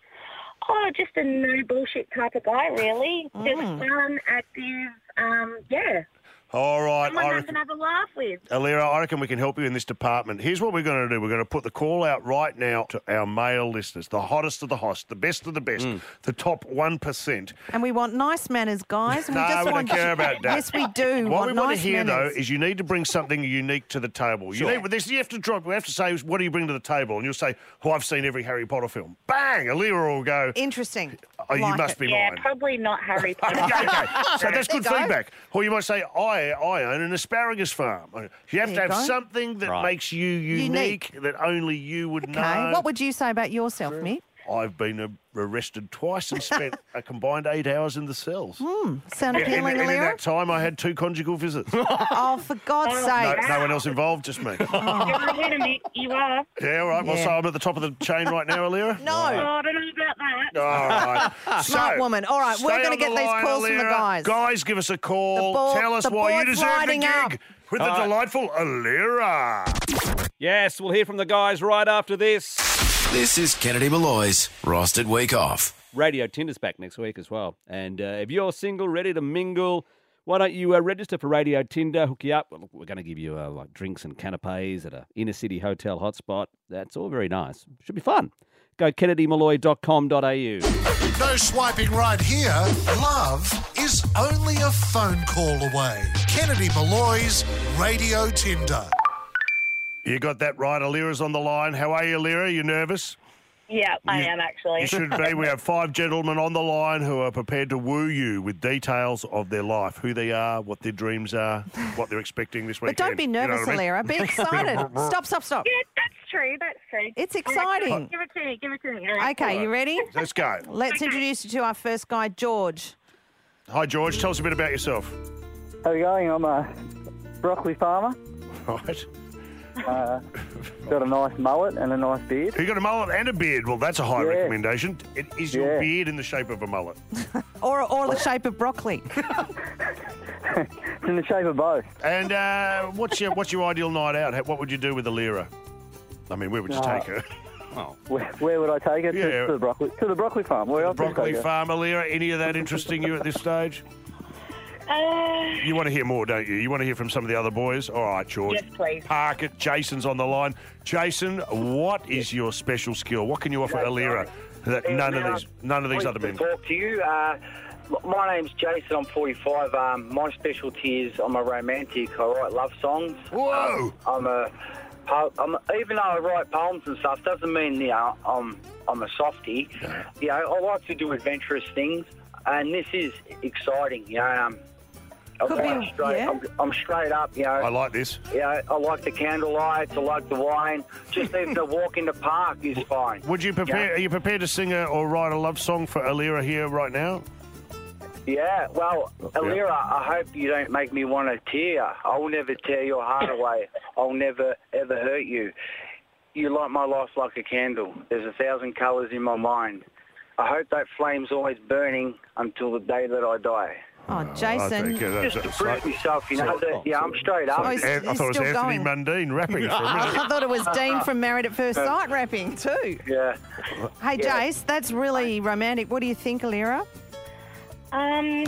Oh, just a no bullshit type of guy, really. Mm. Just fun, active. Um, yeah. All right, Someone I I reckon, can have a laugh with. Alira, I reckon we can help you in this department. Here's what we're going to do. We're going to put the call out right now to our male listeners, the hottest of the hottest, the best of the best, the top one percent. And we want nice manners, guys. And No, we just we don't want care about that. Yes, we do. What want we want nice to hear, manners. though, is you need to bring something unique to the table. You, need, this, you have to drop. We have to say, what do you bring to the table? And you'll say, oh, I've seen every Harry Potter film. Bang! Alira will go, Interesting. oh, you Like must it. be Yeah, lying. probably not Harry Potter. okay, okay. So that's There good you go. feedback. Or you might say, I, I own an asparagus farm. You have There to you have go. something that Right. makes you unique, Unique. that only you would Okay. know. What would you say about yourself, Mick? I've been uh, arrested twice and spent a combined eight hours in the cells. Hmm. Sound And, appealing, and in Alira? that time, I had two conjugal visits. no, Oh, for God's sake. no one else involved, just me. You're ahead of me. You are. Yeah, all right. Well, Yeah. so I'm at the top of the chain right now, Alira? No. Oh, I don't know about that. All right. Smart So, woman. All right, we're stay gonna on get the these line, calls from the Alira. guys. Guys, give us a call. The ball- Tell us the why you board's deserve the riding gig up. with the All right. delightful Alira. Yes, we'll hear from the guys right after this. This is Kennedy Malloy's Rostered Week Off. Radio Tinder's back next week as well. And uh, if you're single, ready to mingle, why don't you uh, register for Radio Tinder, hook you up. Look, we're going to give you uh, like drinks and canapes at a inner city hotel hotspot. That's all very nice. Should be fun. Go kennedy malloy dot com dot a u. No swiping right here. Love is only a phone call away. Kennedy Malloy's Radio Tinder. You got that right. Alira's on the line. How are you, Alira? You nervous? Yeah, I You- am actually. You should be. We have five gentlemen on the line who are prepared to woo you with details of their life, who they are, what their dreams are, what they're expecting this But weekend. don't be You know nervous, what I mean? Alira. Be excited. Stop, stop, stop. Yeah, that's true. That's true. It's exciting. Give it to me. Give it to me. All right. Okay, you ready? Let's go. Let's introduce you to our first guy, George. Hi, George. Tell us a bit about yourself. How are you going? I'm a broccoli farmer. Right. Uh, got a nice mullet and a nice beard. You got a mullet and a beard. Well, that's a high Yeah. recommendation. It, is your Yeah. beard in the shape of a mullet? Or, or the shape of broccoli. It's in the shape of both. And uh, what's your what's your ideal night out? How- What would you do with Alira? I mean, where would you Uh, take her? Oh. Where, where would I take it? Yeah. To, to the broccoli to the broccoli farm. Where else would I Broccoli take her? farm, Alira. Any of that interesting you at this stage? Uh, You want to hear more, don't you? You want to hear from some of the other boys? All right, George. Yes, please. Park it. Jason's on the line. Jason, what is your special skill? What can you offer Alira that none of these none of these Pleased other men? to talk to you. Uh, m- my name's Jason. I'm forty-five. Um, my specialty is I'm a romantic. I write love songs. Whoa! Um, I'm a. po- I'm a, even though I write poems and stuff, doesn't mean you know I'm I'm a softie. You know, I like to do adventurous things, and this is exciting. You know, um, I'm, Could be, I'm straight, yeah. I'm, I'm straight up, you know. I like this. Yeah, I like the candle lights. I like the wine. Just even the walk in the park is fine. Would you prepare? Yeah. Are you prepared to sing a, or write a love song for Alira here right now? Yeah, well, Alira, I hope you don't make me want to tear. I'll never tear your heart away. I'll never, ever hurt you. You light my life like a candle. There's a thousand colours in my mind. I hope that flame's always burning until the day that I die. Oh, Jason. Just to prove myself, you know, that, yeah, I'm straight up. Oh, he's- I thought it was still Anthony going. Mundine rapping for a minute. I thought it was Dean from Married at First Sight rapping too. Yeah. Hey, Yeah. Jace, that's really romantic. What do you think, Alira? Um,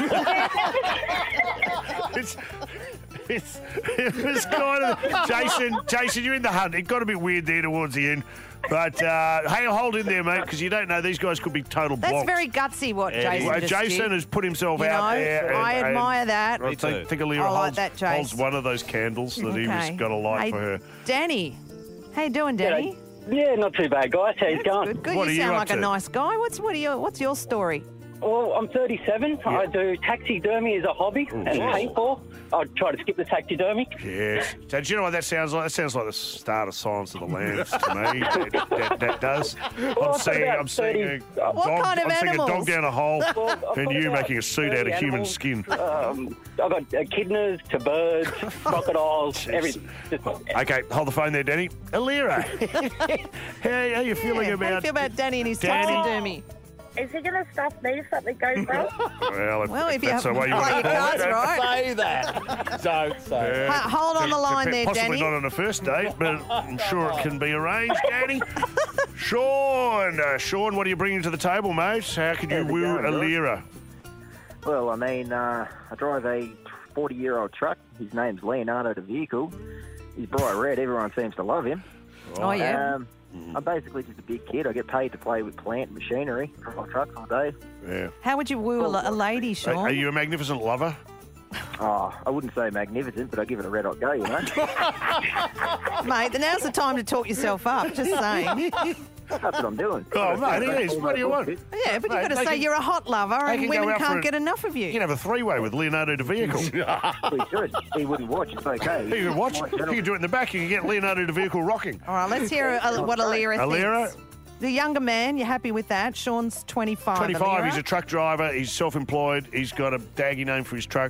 it's, it's, it's kind of Jason. Jason, you're in the hunt. It got a bit weird there towards the end, but uh, hey, hold in there, mate, because you don't know these guys could be total That's blocks. very gutsy what And Jason well, just Jason did. has put himself You out know, there. and- I and admire that. I Me think, too. think Alira I like holds, that, Jace. holds one of those candles that he was Okay. going to light Hey, for her. Danny. How you doing, Danny? Yeah, not too bad, guys. How you going? Good. Good. You sound like a nice guy. What's what are your What's your story? Well, I'm thirty-seven. I do taxidermy as a hobby and pay for. I try to skip the taxidermy. Yes. So do you know what that sounds like? That sounds like the start of Silence of the Lambs to me. that, that, that does. Well, I'm I've got seeing, about I'm seeing a, thirty a What dog. kind of I'm seeing a dog animals? down a hole, Well, I've and got you about making a suit out of thirty human animals. skin. Um, I've got echidnas to birds, crocodiles, everything. Just, Okay, hold the phone there, Danny. Alira, how, how you feeling Yeah, about? How do you feel about Danny and his Danny? taxidermy? is he going to stuff me if something goes wrong? Well, if, Well, if if you that's the have- way you play want to your call cards it. right. Say that. Don't say Ha- hold on the line there, Possibly Danny. not on a first date, but I'm sure it can be arranged, Danny. Sean, uh, Sean, what are you bringing to the table, mate? How can you How's it woo going, George? Alira? Well, I mean, uh, I drive a forty-year-old truck. His name's Leonardo the Vehicle. He's bright red. Everyone seems to love him. Oh, yeah. Um, I'm basically just a big kid. I get paid to play with plant and machinery, drive trucks all day. Yeah. How would you woo a, a lady, Are, Sean? are you a magnificent lover? Oh, I wouldn't say magnificent, but I give it a red hot go, you know. Mate, then now's the time to talk yourself up. Just saying. That's what I'm doing. Oh, mate, it is. What do you want? Yeah, but Mate, you've got to they say can- you're a hot lover they and can go women out for can't a- get enough of you. You can have a three-way with Leonardo da Vehicle. We should. He wouldn't watch. It's okay. You can watch. Quite You gentle. can do it in the back. You can get Leonardo da Vehicle rocking. All right, let's hear uh, what Alira thinks. Alira? The younger man, you're happy with that? Sean's twenty-five. twenty-five, Alira? he's a truck driver. He's self-employed. He's got a daggy name for his truck.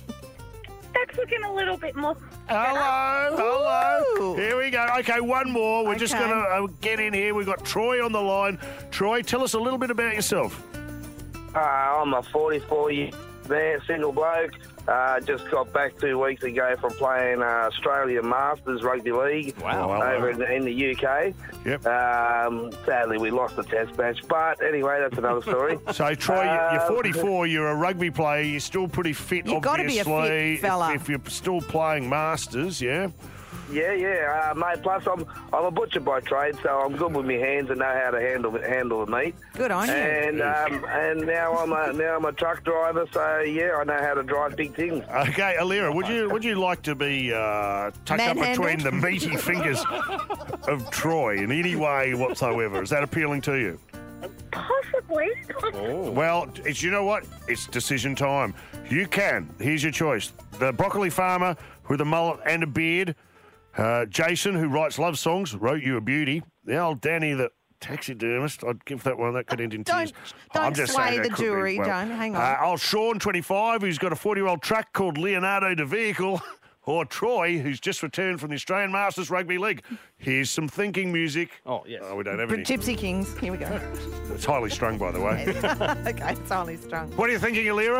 That's looking a little bit more... Hello, hello. Here we go. Okay, one more. We're just Okay. going to uh, get in here. We've got Troy on the line. Troy, tell us a little bit about yourself. Uh, I'm a forty-four-year man, single bloke. Uh, just got back two weeks ago from playing uh, Australia Masters Rugby League Wow. over in the, in the U K. Yep. Um, sadly, we lost the test match, but anyway, that's another story. So, Troy, you're Um, forty-four. You're a rugby player. You're still pretty fit, You've gotta be obviously. a fit if- fella. If, you're still playing Masters, yeah? Yeah, yeah, uh, mate. Plus, I'm I'm a butcher by trade, so I'm good with my hands and know how to handle handle the meat. Good on you. And um, and now I'm a now I'm a truck driver, so yeah, I know how to drive big things. Okay, Alira, would you would you like to be uh, tucked up Manhandled? between the meaty fingers of Troy in any way whatsoever? Is that appealing to you? Possibly. Well, it's you know what? It's decision time. You can. Here's your choice: the broccoli farmer with a mullet and a beard, uh, Jason, who writes love songs, wrote you a beauty. The old Danny, the taxidermist. I'd give that one. That could end in tears. Don't I'm just sway saying that the could be- jury, well, don't. Hang on. Uh, old Sean, twenty-five, who's got a forty-year-old truck called Leonardo da Vehicle. Or Troy, who's just returned from the Australian Masters Rugby League. Here's some thinking music. Oh, yes. Oh, we don't have But any. Gypsy Kings. Here we go. It's highly strung, by the way. Okay, it's only strong. What are you thinking, Alira?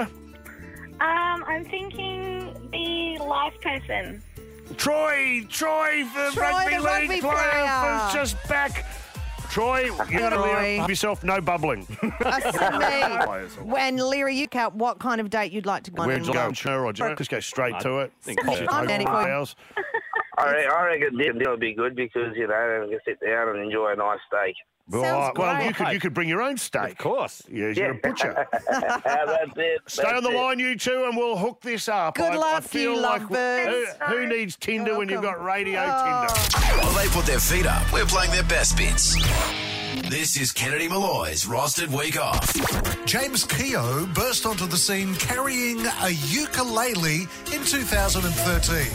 Um, I'm thinking the life person. Troy, Troy, the Troy, rugby the league rugby player, player. was just back. Troy, you got to Troy. leave yourself no bubbling. That's me. When Lyra, you count what kind of date you'd like to go on? Where'd and you go, love? Sure, or just just go straight to it? think Coffee, so. no I'm Danny Boy. cocktails. I, re- I reckon dinner would be good because you know I can sit down and enjoy a nice steak. Right, well, great. you could you could bring your own steak. Of course. Yes, you're a butcher. That's it. Stay that's on the it. line, you two, and we'll hook this up. Good I, I luck to feel you, like lovebirds. who, who needs Tinder when you've got radio Oh. Tinder? While they put their feet up, we're playing their best bits. This is Kennedy Malloy's Rostered Week Off. James Keogh burst onto the scene carrying a ukulele in two thousand thirteen.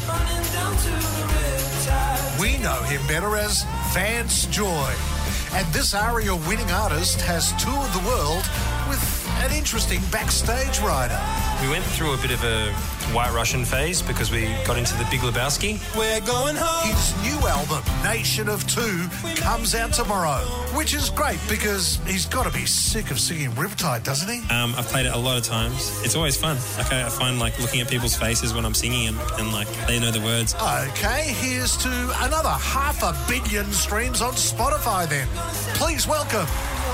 We know him better as Vance Joy. And this ARIA-winning artist has toured the world with an interesting backstage rider. We went through a bit of a White Russian phase because we got into the Big Lebowski. We're going home. His new album, Nation of Two, comes out tomorrow, which is great because he's got to be sick of singing Riptide, doesn't he? Um, I've played it a lot of times. It's always fun. Like I, I find like looking at people's faces when I'm singing and, and like they know the words. Okay, here's to another half a billion streams on Spotify then. Please welcome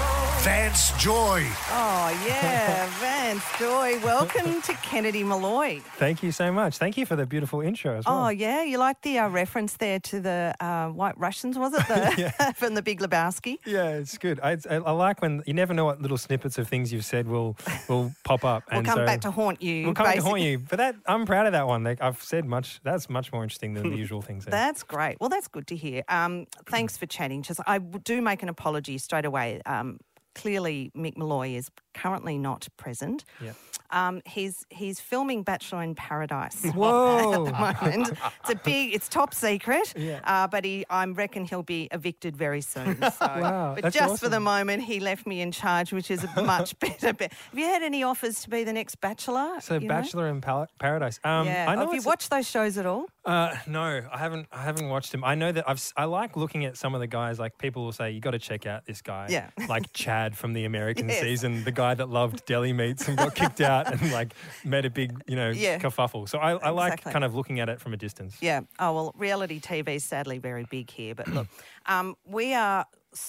Vance Joy. Oh, yeah, Vance Joy. Welcome to Kennedy Malloy. Thank you so much. Thank you for the beautiful intro as well. Oh, yeah, you like the uh, reference there to the uh, White Russians, was it? The, from the Big Lebowski? Yeah, it's good. I, I, I like when you never know what little snippets of things you've said will will pop up. We'll and come so back to haunt you. We'll come basically. back to haunt you. But that I'm proud of that one. Like, I've said much. That's much more interesting than the usual things. There. That's great. Well, that's good to hear. Um, thanks for chatting. Just, I do make an apology straight away. Um, Clearly, Mick Malloy is currently not present. Yeah. Um, he's he's filming Bachelor in Paradise Whoa. at the moment. It's a big, it's top secret. Yeah. Uh, but he, I reckon he'll be evicted very soon. So. Wow, But that's just for awesome. the moment, he left me in charge, which is a much better. Be- Have you had any offers to be the next Bachelor? So you know? Bachelor in Pal- Paradise. Um, yeah. I know Have you it's- watched those shows at all? Uh, no, I haven't. I haven't watched him. I know that I've. s- I like looking at some of the guys. Like people will say, you got to check out this guy. Yeah. Like Chad from the American Yes. season, the guy that loved deli meats and got kicked out and like made a big, you know, Yeah. kerfuffle. So I, I like Exactly. kind of looking at it from a distance. Yeah. Oh, well, reality T V is sadly very big here. But look, um, we are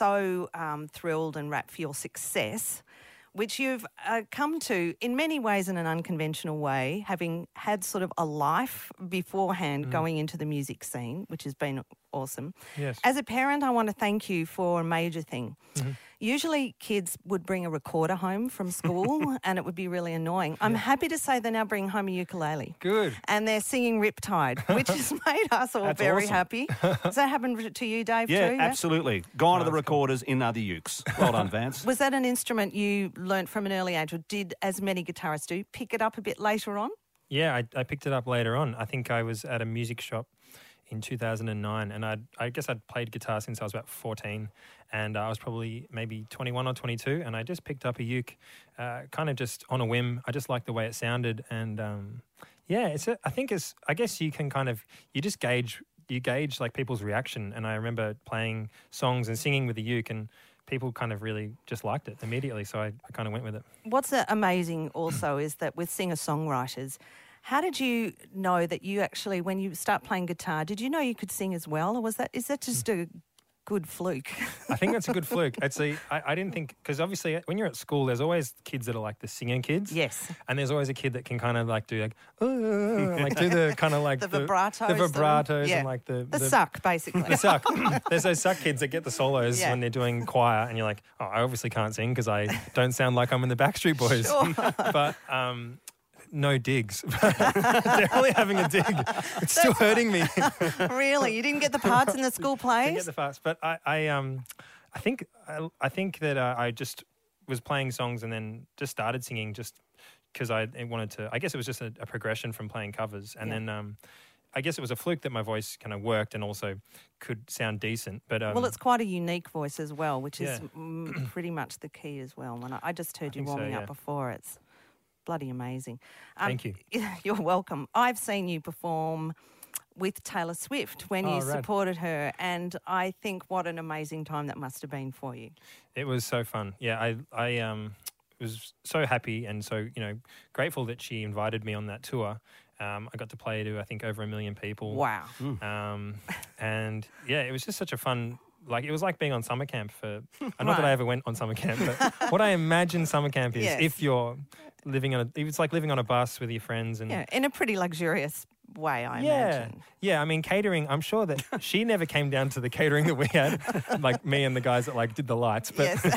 so um, thrilled and wrapped for your success, which you've uh, come to in many ways in an unconventional way, having had sort of a life beforehand Mm. going into the music scene, which has been awesome. Yes. As a parent, I want to thank you for a major thing. Mhm. Usually kids would bring a recorder home from school and it would be really annoying. I'm happy to say they're now bringing home a ukulele. Good. And they're singing Riptide, which has made us all That's very awesome. happy. Has that happened to you, Dave, Yeah, too? absolutely. Gone to the recorders in other ukes. Well done, Vance. Was that an instrument you learnt from an early age, or did, as many guitarists do, pick it up a bit later on? Yeah, I, I picked it up later on. I think I was at a music shop in two thousand nine, and I'd, I guess I'd played guitar since I was about fourteen, and uh, I was probably maybe twenty-one or twenty-two, and I just picked up a uke, uh, kind of just on a whim. I just liked the way it sounded, and um, yeah, it's. A, I think it's. I guess you can kind of you just gauge you gauge like people's reaction, and I remember playing songs and singing with the uke, and people kind of really just liked it immediately, so I, I kind of went with it. What's uh, amazing also is that with singer-songwriters, how did you know that you actually, when you start playing guitar, did you know you could sing as well, or was that is that just a good fluke? I think that's a good fluke. It's a, I, I didn't think, because obviously when you're at school, there's always kids that are like the singing kids. Yes. And there's always a kid that can kind of like do like, "Uh," like do the kind of like The vibratos, the the- vibratos yeah. and like the The suck, basically. The suck. There's those suck kids that get the solos Yeah. when they're doing choir, and you're like, oh, I obviously can't sing because I don't sound like I'm in the Backstreet Boys. Sure. But um, no digs. Definitely having a dig. It's still hurting me. Really? You didn't get the parts in the school Didn't plays? get the parts, but I, I um, I think I, I think that uh, I just was playing songs and then just started singing just because I wanted to. I guess it was just a, a progression from playing covers, and Yeah. then um, I guess it was a fluke that my voice kind of worked and also could sound decent. But um, Well, it's quite a unique voice as well, which is Yeah. mm, pretty much the key as well. And I, I just heard you think so, warming yeah. up before. It's bloody amazing. Thank you. You're welcome. I've seen you perform with Taylor Swift when Oh, you rad. supported her, and I think what an amazing time that must have been for you. It was so fun. Yeah, I I um was so happy and so, you know, grateful that she invited me on that tour. Um, I got to play to I think over a million people. Wow. Um, and yeah, it was just such a fun. Like it was like being on summer camp for. Not that Right. I ever went on summer camp, but what I imagine summer camp is Yes. if you're living on a. It's like living on a bus with your friends and. Yeah, in a pretty luxurious way, I yeah, imagine. yeah. I mean, catering. I'm sure that she never came down to the catering that we had, like me and the guys that like did the lights. But Yes.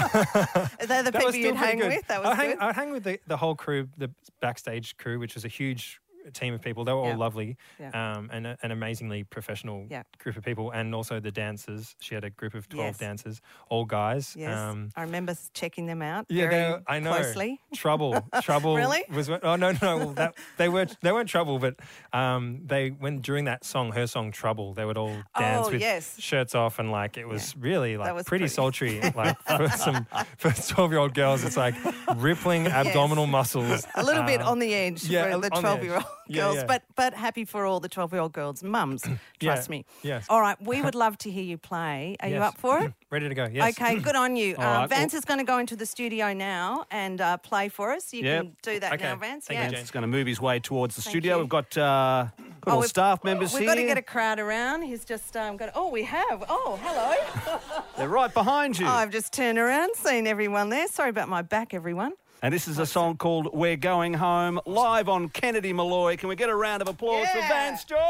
Are they the that was people you'd still pretty hang good. with? That was I hang, good. I hang with the, the whole crew, the backstage crew, which was a huge team of people. They were all Yeah. lovely Yeah. um, and a- an amazingly professional Yeah. group of people. And also the dancers. She had a group of twelve Yes. dancers, all guys. Yes, Um, I remember s- checking them out yeah, very they were- I know. closely. Trouble, trouble. Really? Was oh no no. Well, that, they were they weren't trouble, but um, they when during that song, her song Trouble, they would all dance Oh, with yes. shirts off, and like it was really like was pretty, pretty- sultry. Like for some for twelve year old girls, it's like rippling abdominal muscles. A little bit Um, on the edge yeah, for on the the edge. twelve-year-old Yeah, girls, yeah. but but happy for all the twelve-year-old girls' mums. Trust Yeah, me. yes. All right, we would love to hear you play. Are you Yes. up for it? Ready to go? Yes. Okay, good on you. All Um, right, Vance well- is going to go into the studio now and uh, play for us. You Yep. can do that Okay. now, Vance. Thank yeah. you, Vance is going to move his way towards the Thank studio. you. We've got, uh, got Oh, all we've- staff members We've here. got to get a crowd around. He's just um, got. Oh, we have. Oh, hello. They're right behind you. Oh, I've just turned around, seen everyone there. Sorry about my back, everyone. And this is a song called We're Going Home, live on Kennedy Malloy. Can we get a round of applause for Vance Joy?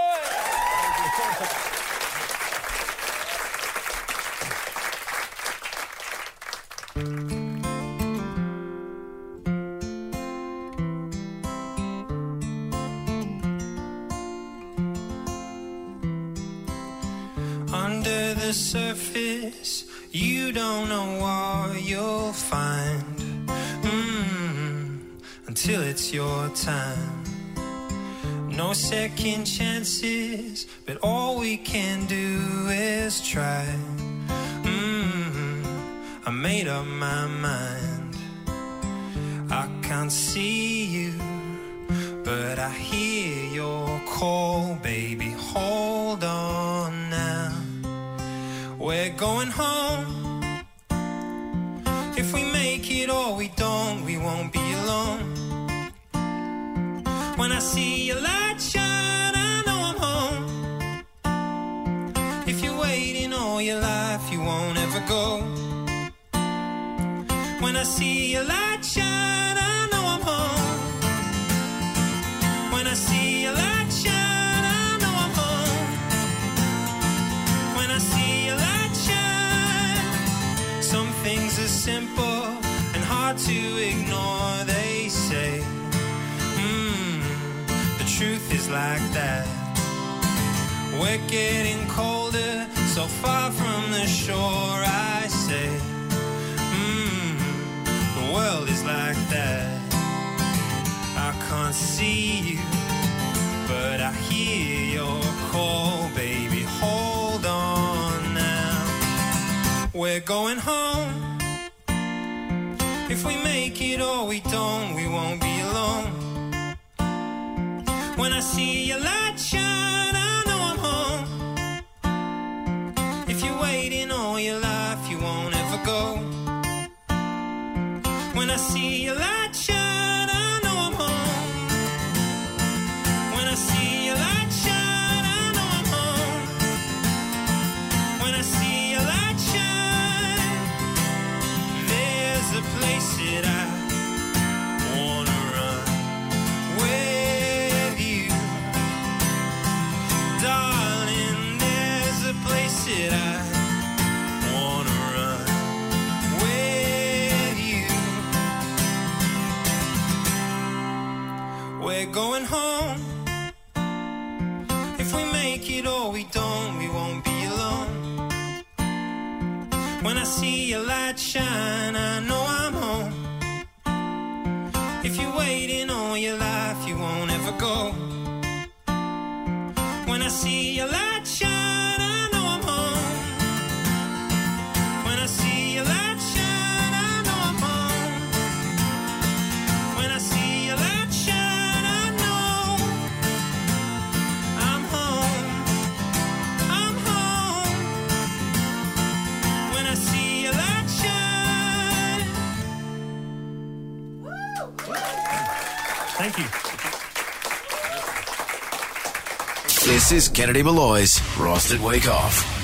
Under the surface, you don't know what you'll find mm, until it's your time. No second chances, but all we can do is try. Mm, I made up my mind. I can't see you, but I hear your call, baby. Hold on now. We're going home. If we make it or we don't, we won't be alone. When I see your light shine, I know I'm home. If you're waiting all your life, you won't ever go. When I see your light shine, I know I'm home. When I see your light shine, I know I'm home. When I see your light shine, some things are simple and hard to ignore, they say. Mm, the truth is like that. We're getting colder, so far from the shore, I say. Mm, the world is like that. I can't see you, but I hear your call, baby. Hold on now. We're going home. If we make it or we don't, we won't be alone. When I see your light shine, I know I'm home. If you're waiting all your life, you won't ever go. When I see your light shine, I know I'm home. When I see your light shine, I know I'm home. When I see your light shine, there's a place that I wanna run with you, darling. There's a place that I wanna run with you. We're going home. If we make it or we don't, we won't be alone. When I see your light shine, I know I'm home. If you're waiting all your life, you won't ever go. When I see your light shine, I know I'm home. When I see your light shine, I know I'm home. When I see your light shine, I know I'm home. I'm home. When I see your light shine. Thank you. This is Kennedy Malloy's Roasted Week Off.